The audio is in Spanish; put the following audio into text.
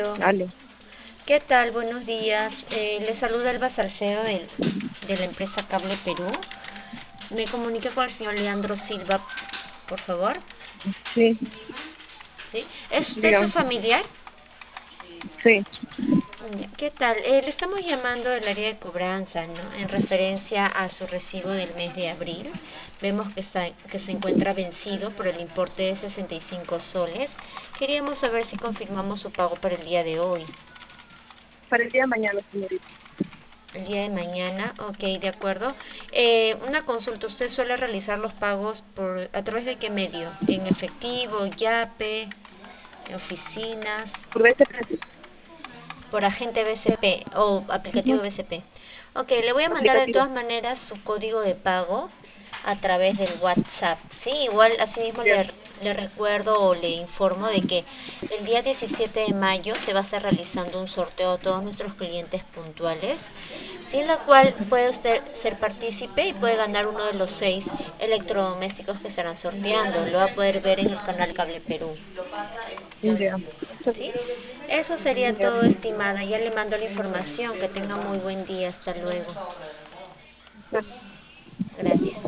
Aló. Aló. ¿Qué tal? Buenos días. Le saluda Elba Salcedo de la empresa Cable Perú. Me comunico con el señor Leandro Silva, por favor. Sí, ¿Sí? ¿Es usted su dígame. familiar? Sí, Ya, ¿qué tal? Le estamos llamando del área de cobranza, ¿no? En referencia a su recibo del mes de abril. Vemos que se encuentra vencido por el importe de 65 soles. Queríamos saber si confirmamos su pago para el día de hoy. para el día de mañana, señorita. El día de mañana, ok, de acuerdo. Una consulta, ¿usted suele realizar los pagos a través de qué medio? ¿En efectivo, Yape, en oficinas, Por BCP, por agente BCP o ujú, aplicativo BCP? Ok, le voy a mandar de aplicativo. todas maneras su código de pago a través del WhatsApp. Sí, igual asimismo Ya, le recuerdo o le informo de que el día 17 de mayo se va a estar realizando un sorteo a todos nuestros clientes puntuales, sí, en la cual puede usted ser partícipe y puede ganar uno de los 6 electrodomésticos que estarán sorteando. Lo va a poder ver en el canal Cable Perú. ya. ¿Sí? Eso sería Ya. todo, estimada. Ya le mando la información. Que tenga muy buen día. Hasta luego. Gracias.